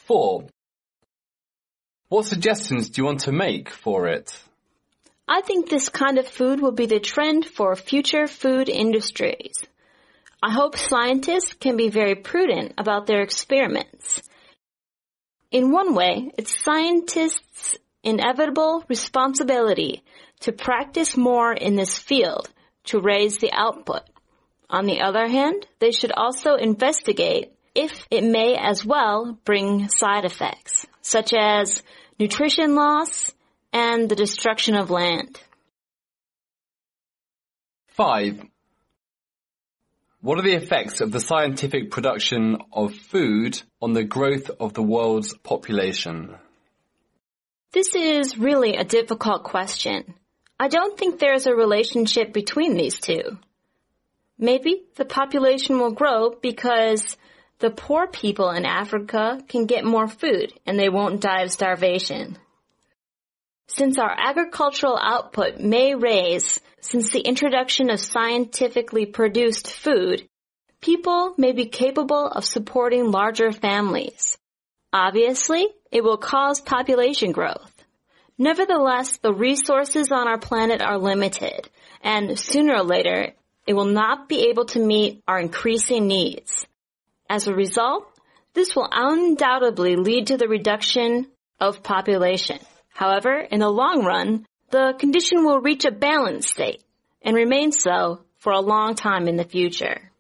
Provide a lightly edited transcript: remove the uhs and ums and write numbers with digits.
4. What suggestions do you want to make for it? I think this kind of food will be the trend for future food industries. I hope scientists can be very prudent about their experiments. In one way, it's scientists' inevitable responsibility to practice more in this field to raise the output. On the other hand, they should also investigate if it may as well bring side effects, such as nutrition loss and the destruction of land. 5. What are the effects of the scientific production of food on the growth of the world's population? This is really a difficult question. I don't think there's a relationship between these two. Maybe the population will grow because the poor people in Africa can get more food and they won't die of starvation. Since our agricultural output may raise since the introduction of scientifically produced food, people may be capable of supporting larger families. Obviously, it will cause population growth. Nevertheless, the resources on our planet are limited, and sooner or later, it will not be able to meet our increasing needs. As a result, this will undoubtedly lead to the reduction of population. However, in the long run, the condition will reach a balanced state and remain so for a long time in the future.